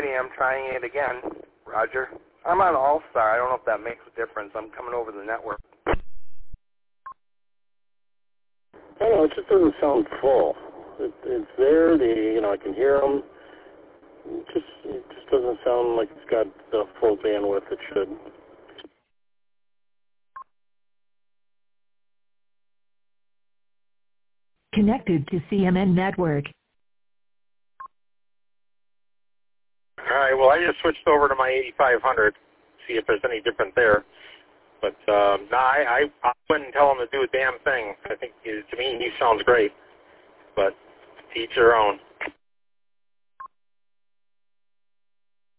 Alrighty, I'm trying it again. Roger. I'm on All-Star. I don't know if that makes a difference. I'm coming over the network. I don't know, it just doesn't sound full. It's there, I can hear them. It just doesn't sound like it's got the full bandwidth it should. Connected to CMN Network. All right, well, I just switched over to my 8500, see if there's any different there. But, no, I wouldn't tell him to do a damn thing. I think, to me, he sounds great. But to each their own.